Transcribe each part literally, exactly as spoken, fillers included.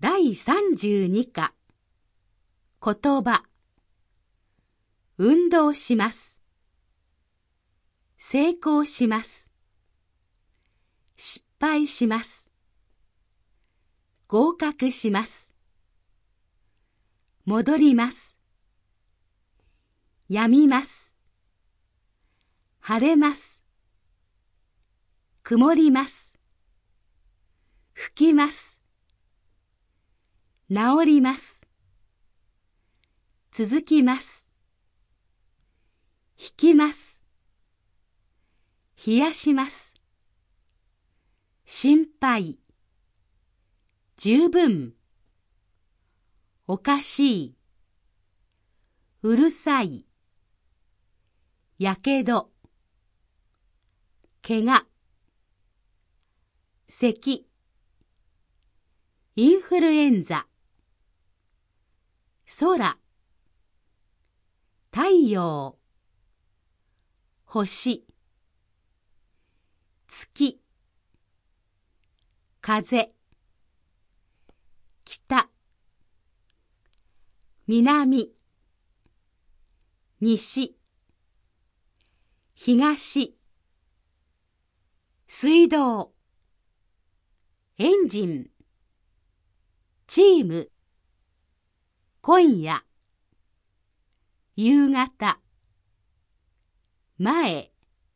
だいさんじゅうにか言葉運動します成功します失敗します合格します戻りますやみます晴れます曇ります吹きます治ります続きます引きます冷やします心配十分おかしいうるさいやけどけが咳インフルエンザ空太陽星月風北南西東水道エンジンチーム今夜夕方前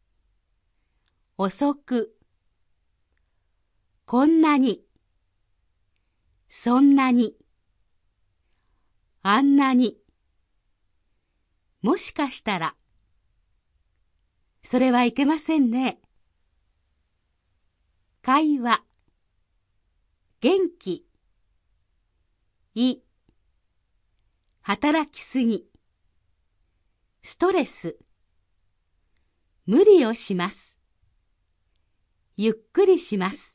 遅くこんなにそんなにあんなにもしかしたらそれはいけませんね。会話元気い働きすぎストレス無理をしますゆっくりします